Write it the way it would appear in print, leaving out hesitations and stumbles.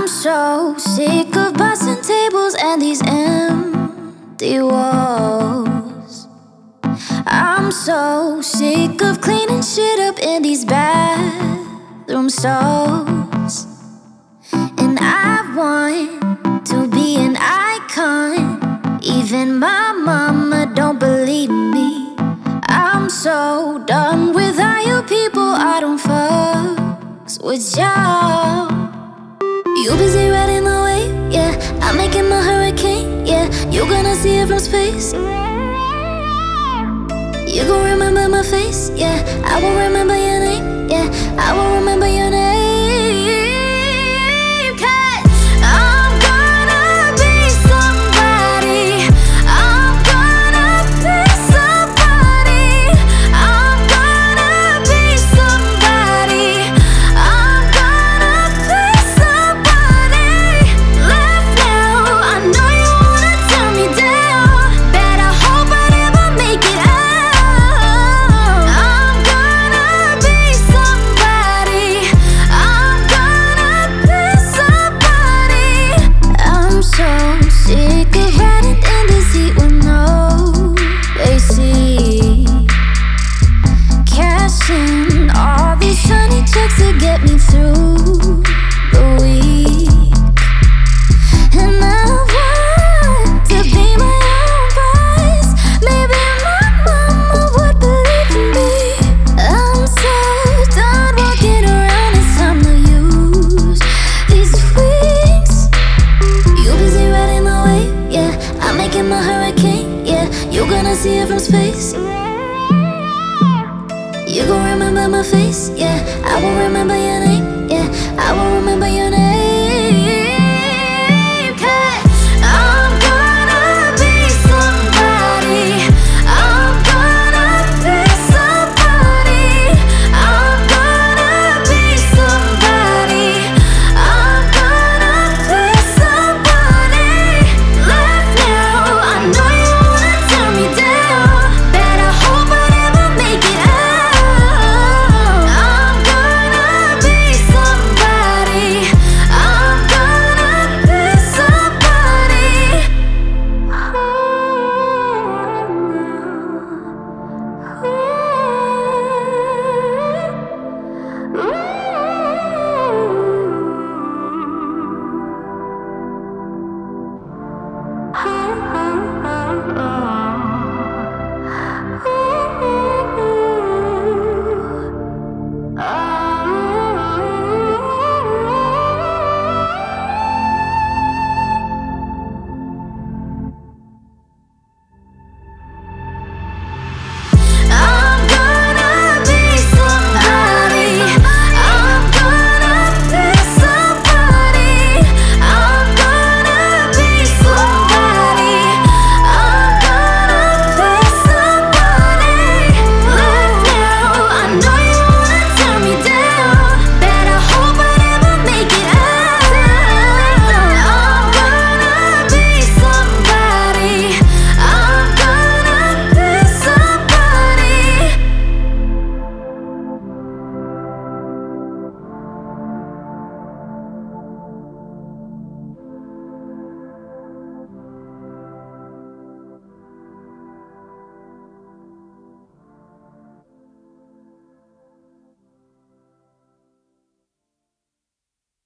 so sick of busting tables and these empty walls. I'm so sick of cleaning shit up in these bathroom stalls. And I want to be an icon. Even my mama don't believe me. I'm so done with all you people. I don't fucks with y'all. You busy riding the wave, yeah. I'm making my hurricane, yeah. You gonna see it from space. You gon' remember my face, yeah. I will remember your name, yeah. I will remember your name. 'Cause I'm gonna be somebody. I'm gonna be somebody. I'm gonna be somebody. I'm gonna be somebody. Laugh now, I know you wanna turn me down, but I hope I never make it out. I'm gonna be somebody. I'm gonna be somebody. I'm so sick of riding in the seat with no AC. Cashing all these shiny checks to get me through the week. And I want to be my own boss. Maybe my mama would believe in me. I'm so done walking around. It's time to use these wings. You busy riding the wave, yeah. I'm making my hurricane, yeah. You gonna see it from space. You gon' remember my face, yeah. I will remember your